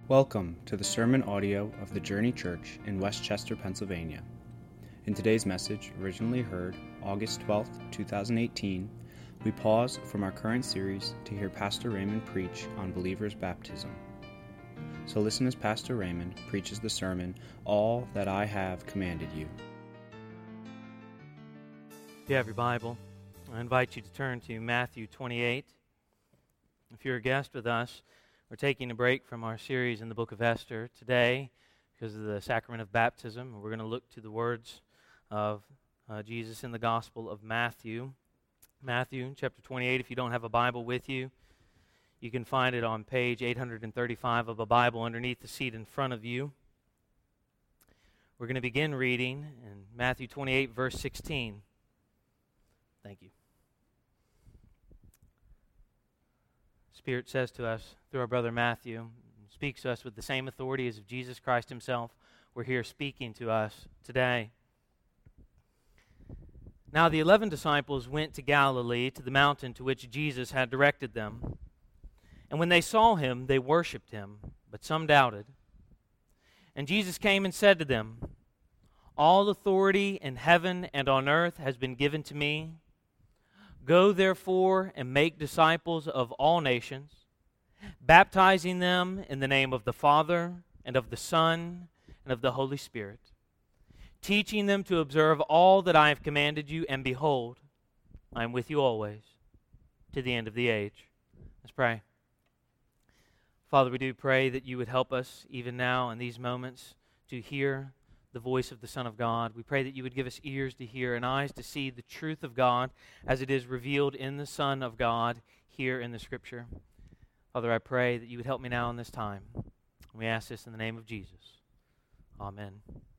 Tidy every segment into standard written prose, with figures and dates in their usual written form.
Welcome to the sermon audio of the Journey Church in Westchester, Pennsylvania. In today's message, originally heard August 12, 2018, we pause from our current series to hear Pastor Raymond preach on believers' baptism. So listen as Pastor Raymond preaches the sermon, All That I Have Commanded You. If you have your Bible, I invite you to turn to Matthew 28. If you're a guest with us, we're taking a break from our series in the book of Esther today because of the sacrament of baptism. We're going to look to the words of Jesus in the Gospel of Matthew. Matthew chapter 28, if you don't have a Bible with you, you can find it on page 835 of a Bible underneath the seat in front of you. We're going to begin reading in Matthew 28, verse 16. Thank you. Spirit says to us through our brother Matthew, speaks to us with the same authority as of Jesus Christ himself. We're here speaking to us today. Now the 11 disciples went to Galilee, to the mountain to which Jesus had directed them. And when they saw him, they worshipped him, but some doubted. And Jesus came and said to them, All authority in heaven and on earth has been given to me. Go therefore and make disciples of all nations, baptizing them in the name of the Father and of the Son and of the Holy Spirit, teaching them to observe all that I have commanded you, and behold, I am with you always, to the end of the age. Let's pray. Father, we do pray that you would help us even now in these moments to hear the voice of the Son of God. We pray that you would give us ears to hear and eyes to see the truth of God as it is revealed in the Son of God here in the Scripture. Father, I pray that you would help me now in this time. We ask this in the name of Jesus. Amen.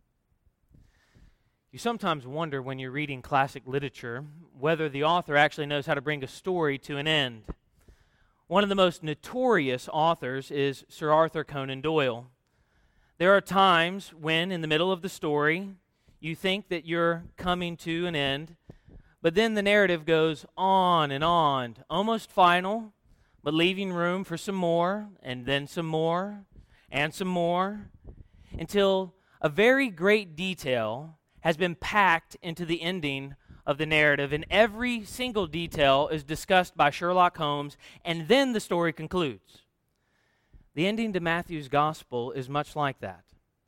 You sometimes wonder when you're reading classic literature whether the author actually knows how to bring a story to an end. One of the most notorious authors is Sir Arthur Conan Doyle. There are times when, in the middle of the story, you think that you're coming to an end, but then the narrative goes on, almost final, but leaving room for some more, and then some more, and some more, until a very great detail has been packed into the ending of the narrative, and every single detail is discussed by Sherlock Holmes, and then the story concludes. The ending to Matthew's Gospel is much like that.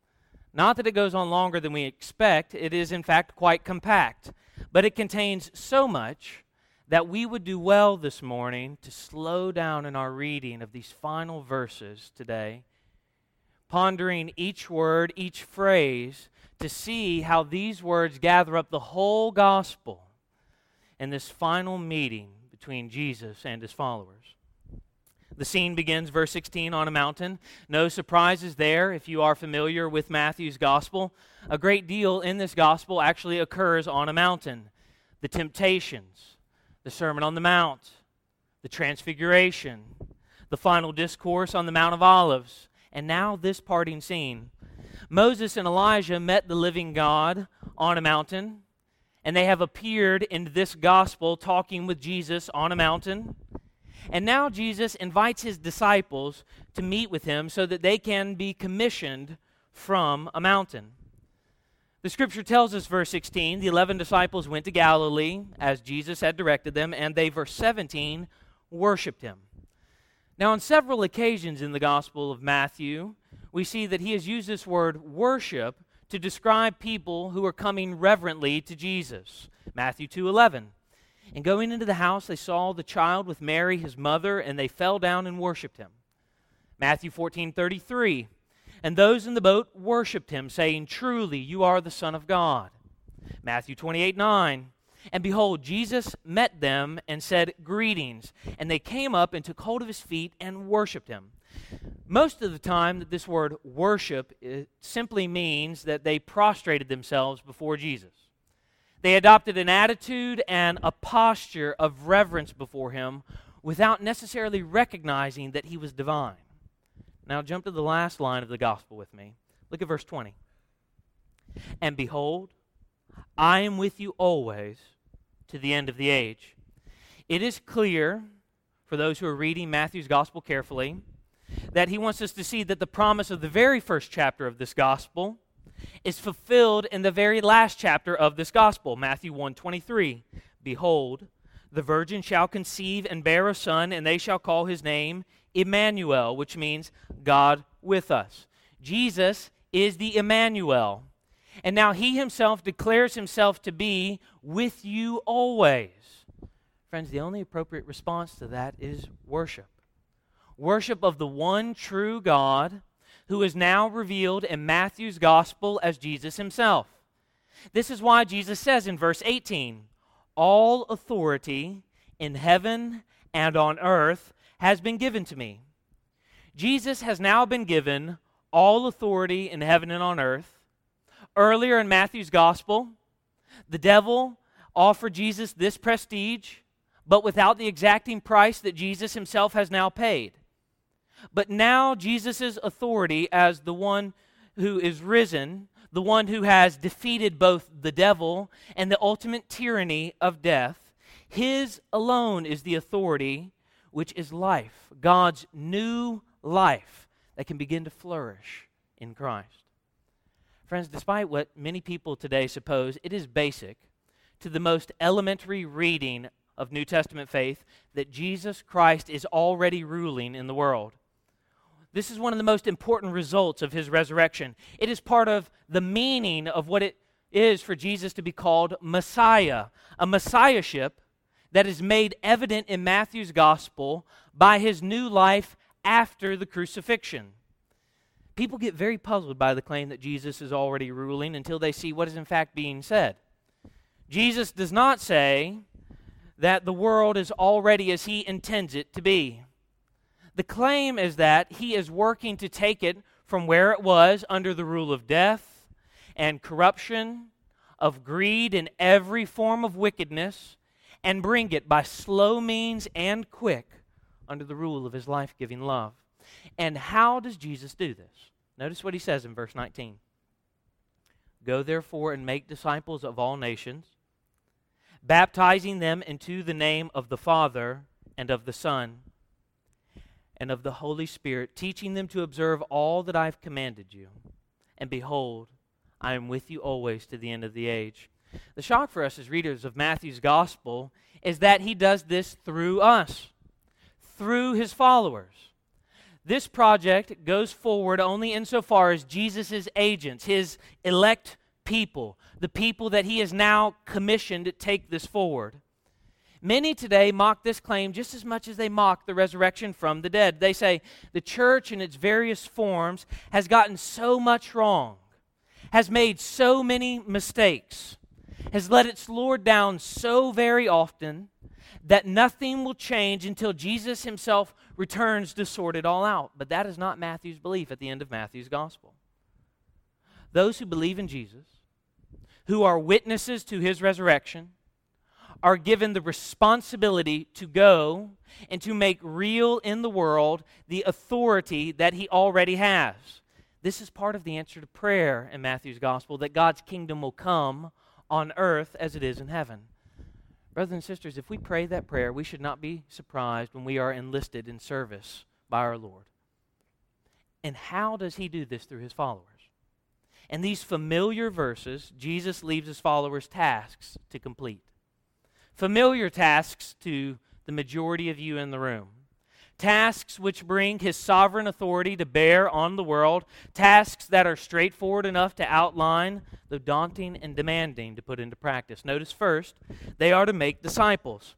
Not that it goes on longer than we expect, it is in fact quite compact, but it contains so much that we would do well this morning to slow down in our reading of these final verses today, pondering each word, each phrase, to see how these words gather up the whole gospel in this final meeting between Jesus and his followers. The scene begins, verse 16, on a mountain. No surprises there if you are familiar with Matthew's gospel. A great deal in this gospel actually occurs on a mountain. The temptations, the Sermon on the Mount, the Transfiguration, the final discourse on the Mount of Olives, and now this parting scene. Moses and Elijah met the living God on a mountain, and they have appeared in this gospel talking with Jesus on a mountain. And now Jesus invites his disciples to meet with him so that they can be commissioned from a mountain. The scripture tells us, verse 16, the 11 disciples went to Galilee as Jesus had directed them, and they, verse 17, worshiped him. Now, on several occasions in the Gospel of Matthew, we see that he has used this word worship to describe people who are coming reverently to Jesus. Matthew 2:11. And going into the house, they saw the child with Mary, his mother, and they fell down and worshipped him. Matthew 14:33. And those in the boat worshipped him, saying, Truly, you are the Son of God. Matthew 28:9. And behold, Jesus met them and said, Greetings. And they came up and took hold of his feet and worshipped him. Most of the time that this word worship simply means that they prostrated themselves before Jesus. They adopted an attitude and a posture of reverence before him without necessarily recognizing that he was divine. Now jump to the last line of the gospel with me. Look at verse 20. And behold, I am with you always to the end of the age. It is clear, for those who are reading Matthew's gospel carefully, that he wants us to see that the promise of the very first chapter of this gospel is fulfilled in the very last chapter of this gospel, Matthew 1:23. Behold, the virgin shall conceive and bear a son, and they shall call his name Emmanuel, which means God with us. Jesus is the Emmanuel. And now he himself declares himself to be with you always. Friends, the only appropriate response to that is worship. Worship of the one true God who is now revealed in Matthew's gospel as Jesus himself. This is why Jesus says in verse 18, all authority in heaven and on earth has been given to me. Jesus has now been given all authority in heaven and on earth. Earlier in Matthew's gospel, the devil offered Jesus this prestige, but without the exacting price that Jesus himself has now paid. But now Jesus' authority as the one who is risen, the one who has defeated both the devil and the ultimate tyranny of death, his alone is the authority which is life, God's new life that can begin to flourish in Christ. Friends, despite what many people today suppose, it is basic to the most elementary reading of New Testament faith that Jesus Christ is already ruling in the world. This is one of the most important results of his resurrection. It is part of the meaning of what it is for Jesus to be called Messiah, a messiahship that is made evident in Matthew's gospel by his new life after the crucifixion. People get very puzzled by the claim that Jesus is already ruling until they see what is in fact being said. Jesus does not say that the world is already as he intends it to be. The claim is that he is working to take it from where it was under the rule of death and corruption, of greed and every form of wickedness, and bring it by slow means and quick under the rule of his life-giving love. And how does Jesus do this? Notice what he says in verse 19. Go therefore and make disciples of all nations, baptizing them into the name of the Father and of the Son and of the Holy Spirit, teaching them to observe all that I have commanded you. And behold, I am with you always to the end of the age. The shock for us as readers of Matthew's gospel is that he does this through us, through his followers. This project goes forward only insofar as Jesus' agents, his elect people, the people that he has now commissioned to take this forward. Many today mock this claim just as much as they mock the resurrection from the dead. They say the church in its various forms has gotten so much wrong, has made so many mistakes, has let its Lord down so very often that nothing will change until Jesus himself returns to sort it all out. But that is not Matthew's belief at the end of Matthew's gospel. Those who believe in Jesus, who are witnesses to his resurrection, are given the responsibility to go and to make real in the world the authority that he already has. This is part of the answer to prayer in Matthew's gospel, that God's kingdom will come on earth as it is in heaven. Brothers and sisters, if we pray that prayer, we should not be surprised when we are enlisted in service by our Lord. And how does he do this? Through his followers. In these familiar verses, Jesus leaves his followers tasks to complete. Familiar tasks to the majority of you in the room. Tasks which bring his sovereign authority to bear on the world. Tasks that are straightforward enough to outline, though daunting and demanding to put into practice. Notice first, they are to make disciples.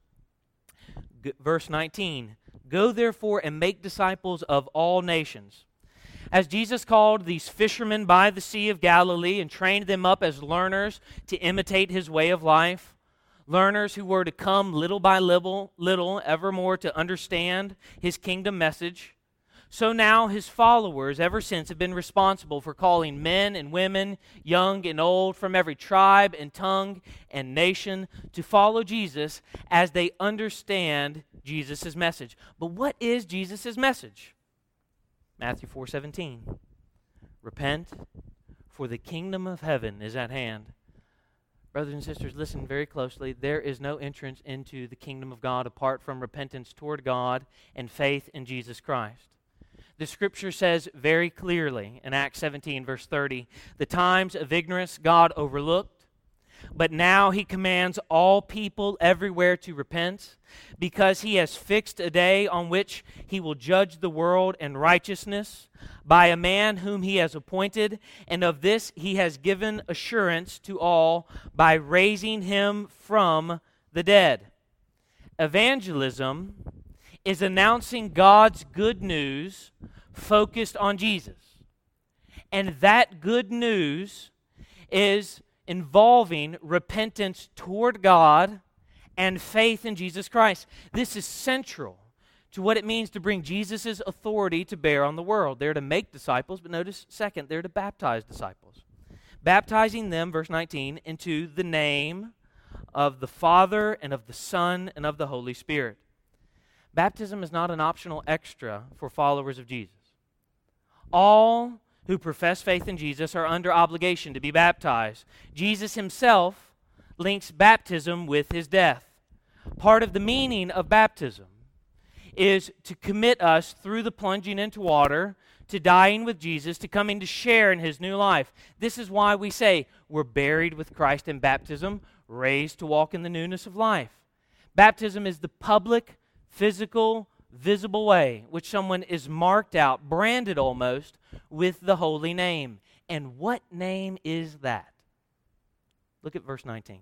Verse 19, go therefore and make disciples of all nations. As Jesus called these fishermen by the Sea of Galilee and trained them up as learners to imitate his way of life, learners who were to come little by little, ever more to understand his kingdom message, so now his followers ever since have been responsible for calling men and women, young and old, from every tribe and tongue and nation to follow Jesus as they understand Jesus' message. But what is Jesus' message? Matthew 4:17. Repent, for the kingdom of heaven is at hand. Brothers and sisters, listen very closely. There is no entrance into the kingdom of God apart from repentance toward God and faith in Jesus Christ. The Scripture says very clearly in Acts 17, verse 30, the times of ignorance God overlooked, but now he commands all people everywhere to repent, because he has fixed a day on which he will judge the world in righteousness by a man whom he has appointed, and of this he has given assurance to all by raising him from the dead. Evangelism is announcing God's good news focused on Jesus. And that good news is involving repentance toward God and faith in Jesus Christ. This is central to what it means to bring Jesus' authority to bear on the world. They're to make disciples, but notice, second, they're to baptize disciples. Baptizing them, verse 19, into the name of the Father and of the Son and of the Holy Spirit. Baptism is not an optional extra for followers of Jesus. All who profess faith in Jesus are under obligation to be baptized. Jesus himself links baptism with his death. Part of the meaning of baptism is to commit us through the plunging into water to dying with Jesus, to coming to share in his new life. This is why we say we're buried with Christ in baptism, raised to walk in the newness of life. Baptism is the public, physical, visible way which someone is marked out, branded almost, with the holy name. And what name is that? Look at verse 19.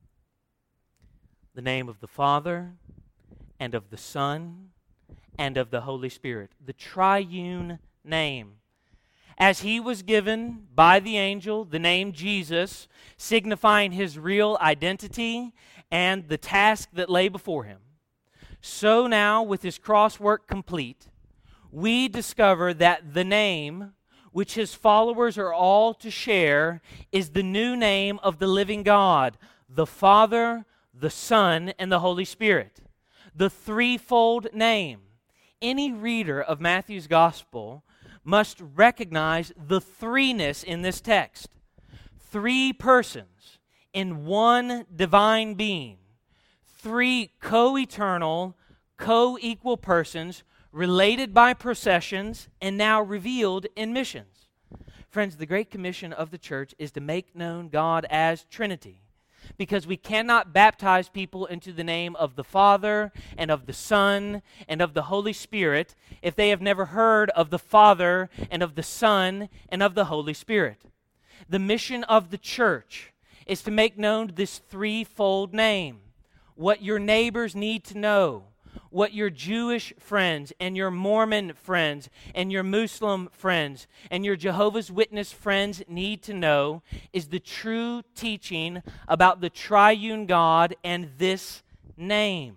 The name of the Father and of the Son and of the Holy Spirit. The triune name. As he was given by the angel the name Jesus, signifying his real identity and the task that lay before him, so now, with his cross work complete, we discover that the name which his followers are all to share is the new name of the living God, the Father, the Son, and the Holy Spirit. The threefold name. Any reader of Matthew's Gospel must recognize the threeness in this text. Three persons in one divine being. Three co-eternal, co-equal persons related by processions and now revealed in missions. Friends, the Great Commission of the church is to make known God as Trinity, because we cannot baptize people into the name of the Father and of the Son and of the Holy Spirit if they have never heard of the Father and of the Son and of the Holy Spirit. The mission of the church is to make known this threefold name. What your neighbors need to know, what your Jewish friends and your Mormon friends and your Muslim friends and your Jehovah's Witness friends need to know is the true teaching about the triune God and this name.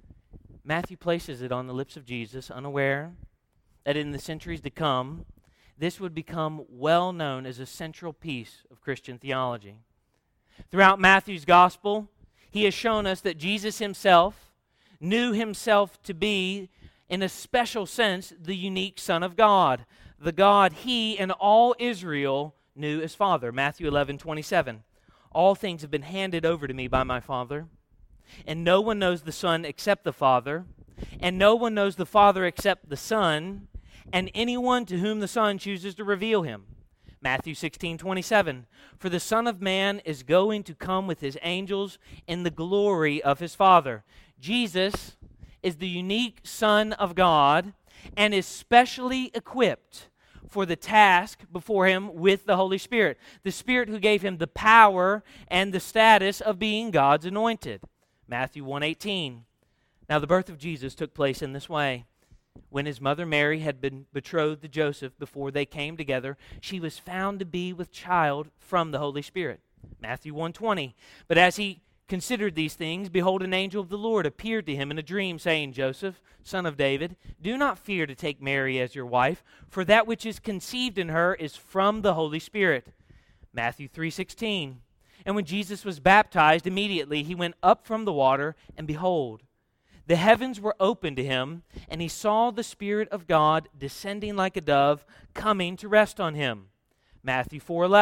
Matthew places it on the lips of Jesus, unaware that in the centuries to come, this would become well known as a central piece of Christian theology. Throughout Matthew's gospel, he has shown us that Jesus himself knew himself to be, in a special sense, the unique Son of God, the God he and all Israel knew as Father. Matthew 11:27. All things have been handed over to me by my Father, and no one knows the Son except the Father, and no one knows the Father except the Son, and anyone to whom the Son chooses to reveal him. Matthew 16:27, for the Son of Man is going to come with his angels in the glory of his Father. Jesus is the unique Son of God and is specially equipped for the task before him with the Holy Spirit, the Spirit who gave him the power and the status of being God's anointed. Matthew 1:18. Now the birth of Jesus took place in this way. When his mother Mary had been betrothed to Joseph before they came together, she was found to be with child from the Holy Spirit. Matthew 1:20. But as he considered these things, behold, an angel of the Lord appeared to him in a dream, saying, Joseph, son of David, do not fear to take Mary as your wife, for that which is conceived in her is from the Holy Spirit. Matthew 3:16. And when Jesus was baptized, immediately he went up from the water, and behold, the heavens were opened to him, and he saw the Spirit of God descending like a dove, coming to rest on him. Matthew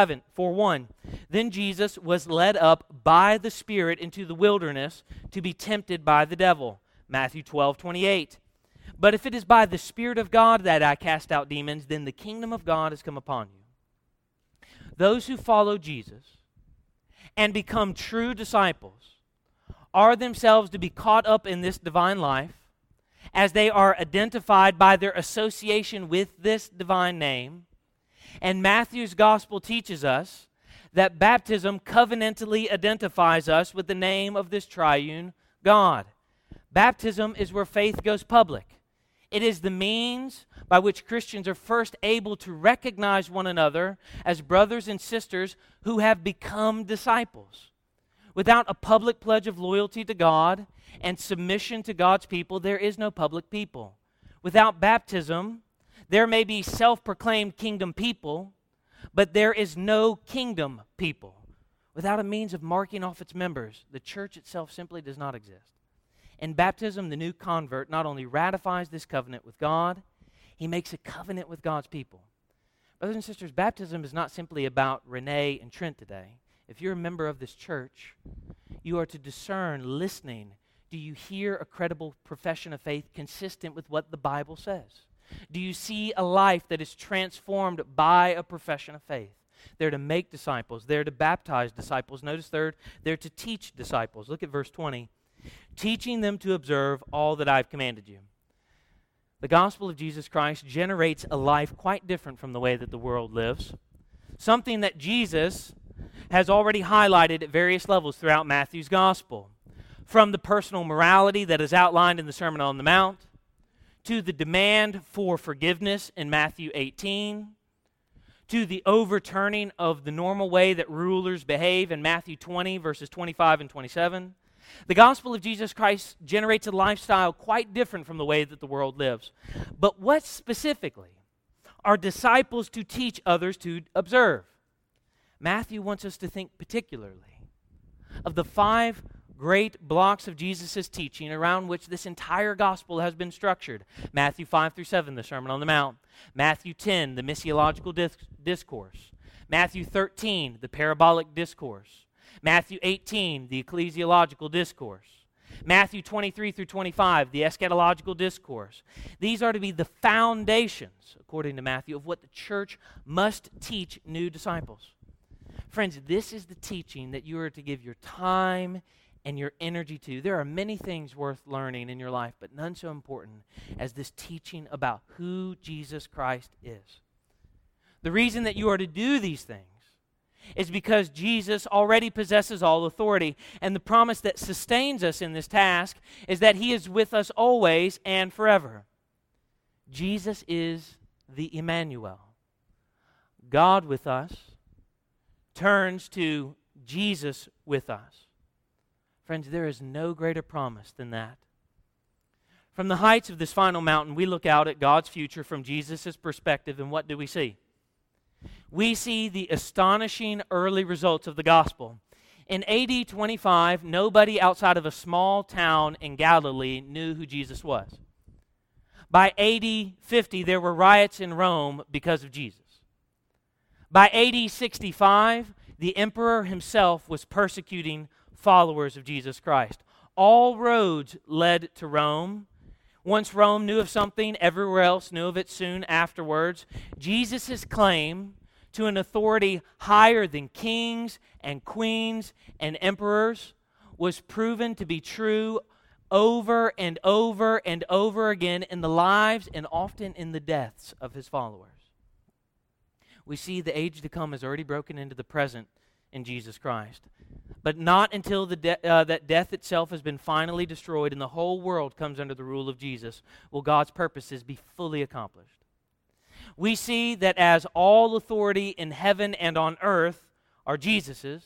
4:1. Then Jesus was led up by the Spirit into the wilderness to be tempted by the devil. Matthew 12:28. But if it is by the Spirit of God that I cast out demons, then the kingdom of God has come upon you. Those who follow Jesus and become true disciples are themselves to be caught up in this divine life as they are identified by their association with this divine name. And Matthew's gospel teaches us that baptism covenantally identifies us with the name of this triune God. Baptism is where faith goes public. It is the means by which Christians are first able to recognize one another as brothers and sisters who have become disciples. Without a public pledge of loyalty to God and submission to God's people, there is no public people. Without baptism, there may be self-proclaimed kingdom people, but there is no kingdom people. Without a means of marking off its members, the church itself simply does not exist. In baptism, the new convert not only ratifies this covenant with God, he makes a covenant with God's people. Brothers and sisters, baptism is not simply about Renee and Trent today. If you're a member of this church, you are to discern, listening, do you hear a credible profession of faith consistent with what the Bible says? Do you see a life that is transformed by a profession of faith? They're to make disciples. They're to baptize disciples. Notice third, they're to teach disciples. Look at verse 20. Teaching them to observe all that I've commanded you. The gospel of Jesus Christ generates a life quite different from the way that the world lives. Something that Jesus has already highlighted at various levels throughout Matthew's gospel. From the personal morality that is outlined in the Sermon on the Mount, to the demand for forgiveness in Matthew 18, to the overturning of the normal way that rulers behave in Matthew 20, verses 25 and 27. The gospel of Jesus Christ generates a lifestyle quite different from the way that the world lives. But what specifically are disciples to teach others to observe? Matthew wants us to think particularly of the 5 great blocks of Jesus' teaching around which this entire gospel has been structured. Matthew 5 through 7, the Sermon on the Mount. Matthew 10, the missiological discourse. Matthew 13, the parabolic discourse. Matthew 18, the ecclesiological discourse. Matthew 23 through 25, the eschatological discourse. These are to be the foundations, according to Matthew, of what the church must teach new disciples. Friends, this is the teaching that you are to give your time and your energy to. There are many things worth learning in your life, but none so important as this teaching about who Jesus Christ is. The reason that you are to do these things is because Jesus already possesses all authority, and the promise that sustains us in this task is that He is with us always and forever. Jesus is the Emmanuel. God with us turns to Jesus with us. Friends, there is no greater promise than that. From the heights of this final mountain, we look out at God's future from Jesus' perspective, and what do we see? We see the astonishing early results of the gospel. In AD 25, nobody outside of a small town in Galilee knew who Jesus was. By AD 50, there were riots in Rome because of Jesus. By AD 65, the emperor himself was persecuting followers of Jesus Christ. All roads led to Rome. Once Rome knew of something, everywhere else knew of it soon afterwards. Jesus' claim to an authority higher than kings and queens and emperors was proven to be true over and over and over again in the lives and often in the deaths of His followers. We see the age to come has already broken into the present in Jesus Christ. But not until that death itself has been finally destroyed and the whole world comes under the rule of Jesus will God's purposes be fully accomplished. We see that as all authority in heaven and on earth are Jesus's,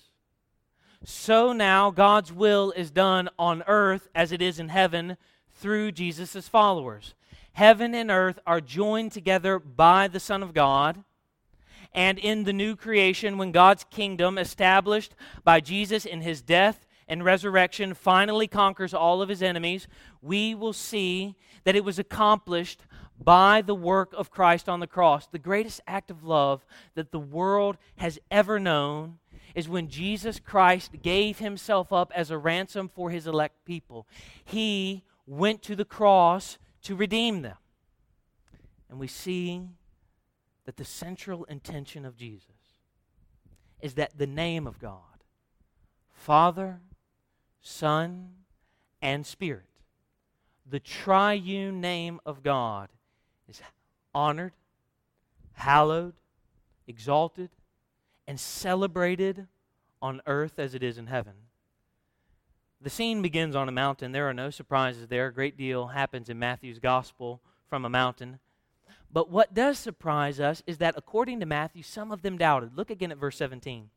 so now God's will is done on earth as it is in heaven through Jesus' followers. Heaven and earth are joined together by the Son of God. And in the new creation, when God's kingdom, established by Jesus in His death and resurrection, finally conquers all of His enemies, we will see that it was accomplished by the work of Christ on the cross. The greatest act of love that the world has ever known is when Jesus Christ gave Himself up as a ransom for His elect people. He went to the cross to redeem them. And we see that the central intention of Jesus is that the name of God, Father, Son, and Spirit, the triune name of God, is honored, hallowed, exalted, and celebrated on earth as it is in heaven. The scene begins on a mountain. There are no surprises there. A great deal happens in Matthew's gospel from a mountain. But what does surprise us is that according to Matthew, some of them doubted. Look again at verse 17.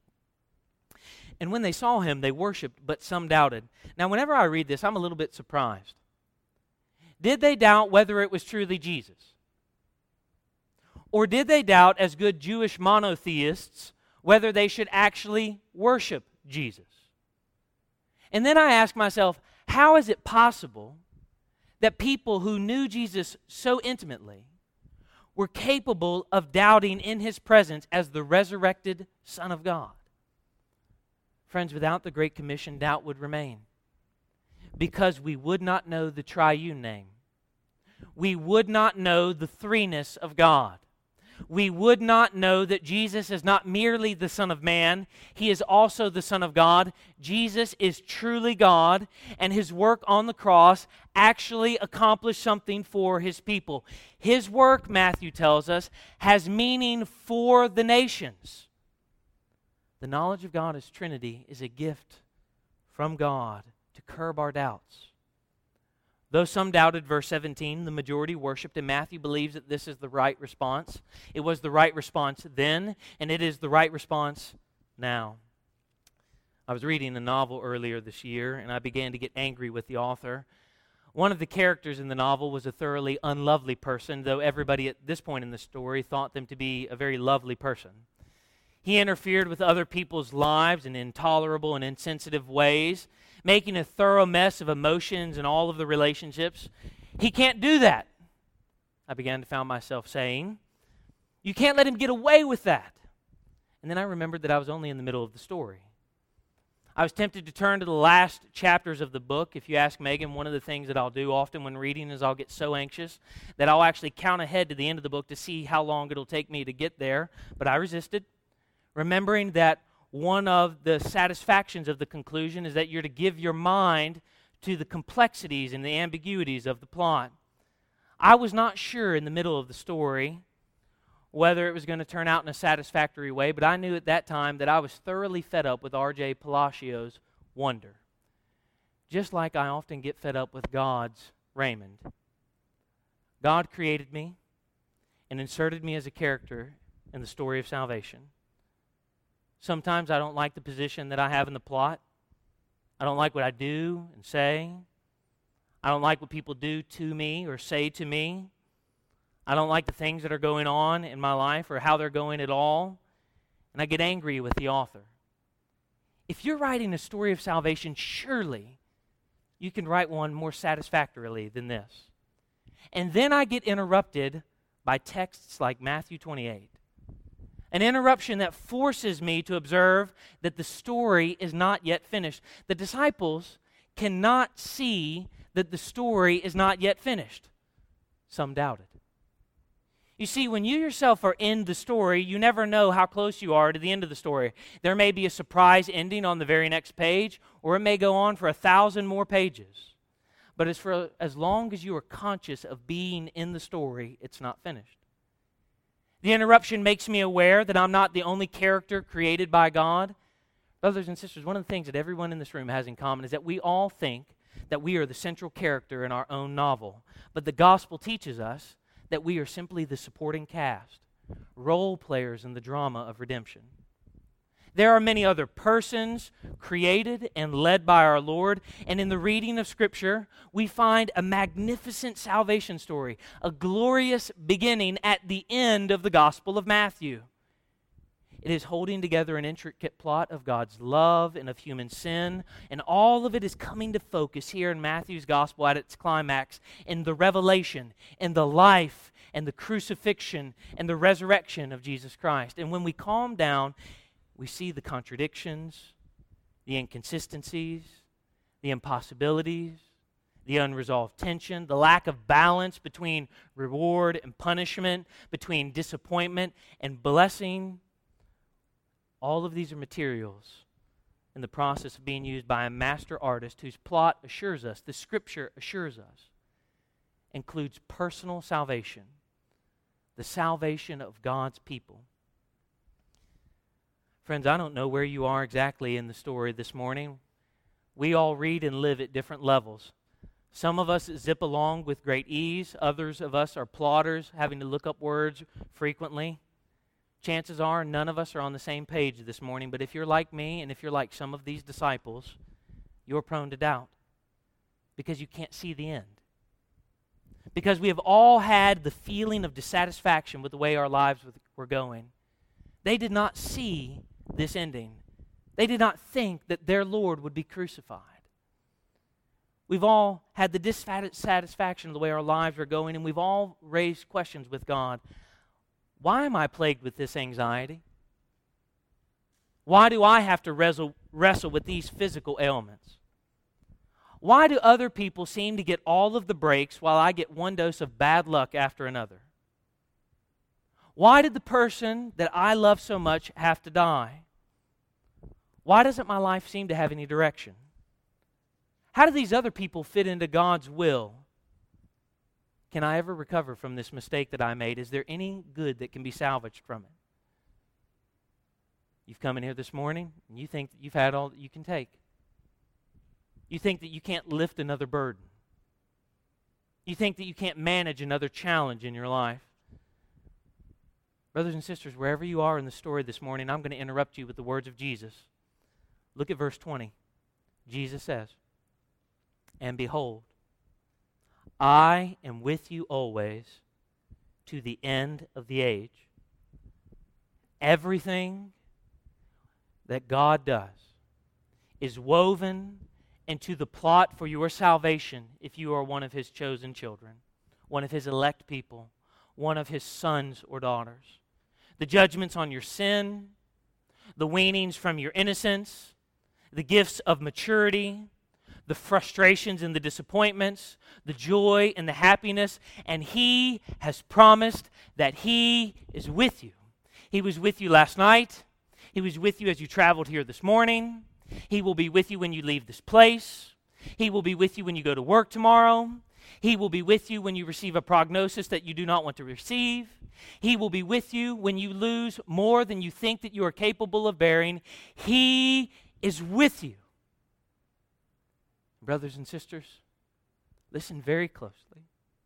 And when they saw him, they worshiped, but some doubted. Now, whenever I read this, I'm a little bit surprised. Did they doubt whether it was truly Jesus? Or did they doubt, as good Jewish monotheists, whether they should actually worship Jesus? And then I ask myself, how is it possible that people who knew Jesus so intimately were capable of doubting in his presence as the resurrected Son of God? Friends, without the Great Commission, doubt would remain, because we would not know the triune name. We would not know the threeness of God. We would not know that Jesus is not merely the Son of Man, he is also the Son of God. Jesus is truly God, and his work on the cross actually accomplished something for his people. His work, Matthew tells us, has meaning for the nations. The knowledge of God as Trinity is a gift from God to curb our doubts. Though some doubted, verse 17, the majority worshiped, and Matthew believes that this is the right response. It was the right response then, and it is the right response now. I was reading a novel earlier this year, and I began to get angry with the author. One of the characters in the novel was a thoroughly unlovely person, though everybody at this point in the story thought them to be a very lovely person. He interfered with other people's lives in intolerable and insensitive ways, making a thorough mess of emotions in all of the relationships. He can't do that, I began to find myself saying. You can't let him get away with that. And then I remembered that I was only in the middle of the story. I was tempted to turn to the last chapters of the book. If you ask Megan, one of the things that I'll do often when reading is I'll get so anxious that I'll actually count ahead to the end of the book to see how long it'll take me to get there. But I resisted, remembering that one of the satisfactions of the conclusion is that you're to give your mind to the complexities and the ambiguities of the plot. I was not sure in the middle of the story whether it was going to turn out in a satisfactory way, but I knew at that time that I was thoroughly fed up with R.J. Palacios' wonder, just like I often get fed up with God's Raymond. God created me and inserted me as a character in the story of salvation. Sometimes I don't like the position that I have in the plot. I don't like what I do and say. I don't like what people do to me or say to me. I don't like the things that are going on in my life or how they're going at all. And I get angry with the author. If you're writing a story of salvation, surely you can write one more satisfactorily than this. And then I get interrupted by texts like Matthew 28. An interruption that forces me to observe that the story is not yet finished. The disciples cannot see that the story is not yet finished. Some doubted. You see, when you yourself are in the story, you never know how close you are to the end of the story. There may be a surprise ending on the very next page, or it may go on for 1,000 more pages. But as long as you are conscious of being in the story, it's not finished. The interruption makes me aware that I'm not the only character created by God. Brothers and sisters, one of the things that everyone in this room has in common is that we all think that we are the central character in our own novel. But the gospel teaches us that we are simply the supporting cast, role players in the drama of redemption. There are many other persons created and led by our Lord, and in the reading of Scripture, we find a magnificent salvation story, a glorious beginning at the end of the Gospel of Matthew. It is holding together an intricate plot of God's love and of human sin, and all of it is coming to focus here in Matthew's Gospel at its climax in the revelation, in the life, and the crucifixion, and the resurrection of Jesus Christ. And when we calm down, we see the contradictions, the inconsistencies, the impossibilities, the unresolved tension, the lack of balance between reward and punishment, between disappointment and blessing. All of these are materials in the process of being used by a master artist whose plot assures us, the Scripture assures us, includes personal salvation, the salvation of God's people. Friends, I don't know where you are exactly in the story this morning. We all read and live at different levels. Some of us zip along with great ease. Others of us are plodders, having to look up words frequently. Chances are none of us are on the same page this morning, but if you're like me and if you're like some of these disciples, you're prone to doubt because you can't see the end. Because we have all had the feeling of dissatisfaction with the way our lives were going. They did not see this ending. They did not think that their Lord would be crucified. We've all had the dissatisfaction of the way our lives are going, and we've all raised questions with God. Why am I plagued with this anxiety? Why do I have to wrestle with these physical ailments? Why do other people seem to get all of the breaks while I get one dose of bad luck after another? Why did the person that I love so much have to die? Why doesn't my life seem to have any direction? How do these other people fit into God's will? Can I ever recover from this mistake that I made? Is there any good that can be salvaged from it? You've come in here this morning and you think that you've had all that you can take. You think that you can't lift another burden. You think that you can't manage another challenge in your life. Brothers and sisters, wherever you are in the story this morning, I'm going to interrupt you with the words of Jesus. Look at verse 20. Jesus says, "And behold, I am with you always to the end of the age." Everything that God does is woven into the plot for your salvation if you are one of His chosen children, one of His elect people, one of His sons or daughters. The judgments on your sin, the weanings from your innocence, the gifts of maturity, the frustrations and the disappointments, the joy and the happiness, and He has promised that He is with you. He was with you last night. He was with you as you traveled here this morning. He will be with you when you leave this place. He will be with you when you go to work tomorrow. He will be with you when you receive a prognosis that you do not want to receive. He will be with you when you lose more than you think that you are capable of bearing. He is with you. Brothers and sisters, listen very closely.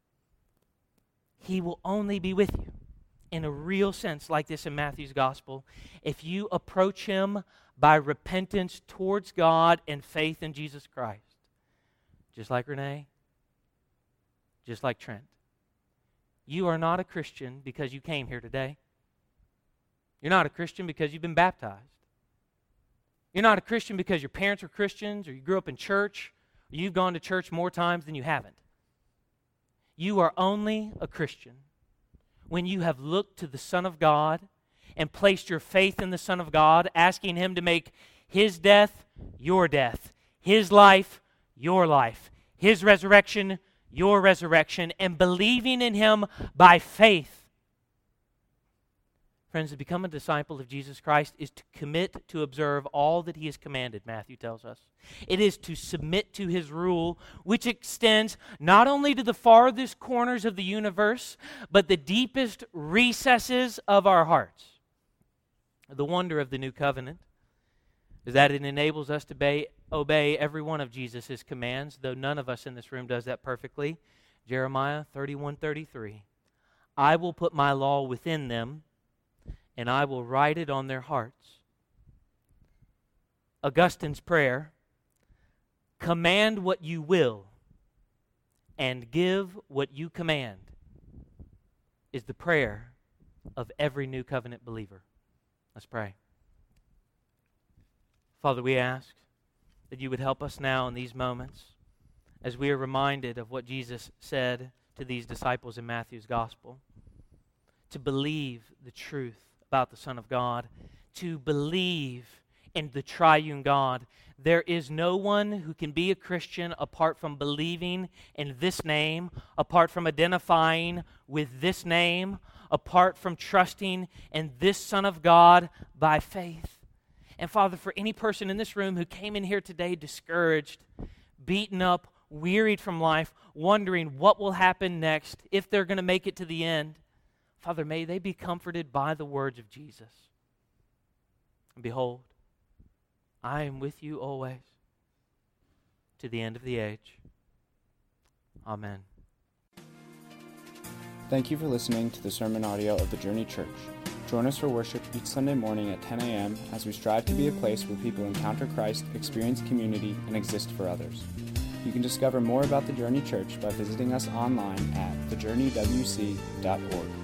He will only be with you in a real sense like this in Matthew's gospel if you approach Him by repentance towards God and faith in Jesus Christ. Just like Renee, just like Trent. You are not a Christian because you came here today. You're not a Christian because you've been baptized. You're not a Christian because your parents were Christians or you grew up in church or you've gone to church more times than you haven't. You are only a Christian when you have looked to the Son of God and placed your faith in the Son of God, asking Him to make His death your death, His life your life, His resurrection your resurrection, and believing in Him by faith. Friends, to become a disciple of Jesus Christ is to commit to observe all that He has commanded, Matthew tells us. It is to submit to His rule, which extends not only to the farthest corners of the universe, but the deepest recesses of our hearts. The wonder of the new covenant is that it enables us to obey every one of Jesus' commands, though none of us in this room does that perfectly. Jeremiah 31:33. I will put my law within them, and I will write it on their hearts. Augustine's prayer, command what you will and give what you command, is the prayer of every new covenant believer. Let's pray. Father, we ask that you would help us now in these moments as we are reminded of what Jesus said to these disciples in Matthew's gospel, to believe the truth about the Son of God, to believe in the triune God. There is no one who can be a Christian apart from believing in this name, apart from identifying with this name, apart from trusting in this Son of God by faith. And Father, for any person in this room who came in here today discouraged, beaten up, wearied from life, wondering what will happen next, if they're going to make it to the end, Father, may they be comforted by the words of Jesus. And behold, I am with you always to the end of the age. Amen. Thank you for listening to the sermon audio of the Journey Church. Join us for worship each Sunday morning at 10 a.m. as we strive to be a place where people encounter Christ, experience community, and exist for others. You can discover more about the Journey Church by visiting us online at thejourneywc.org.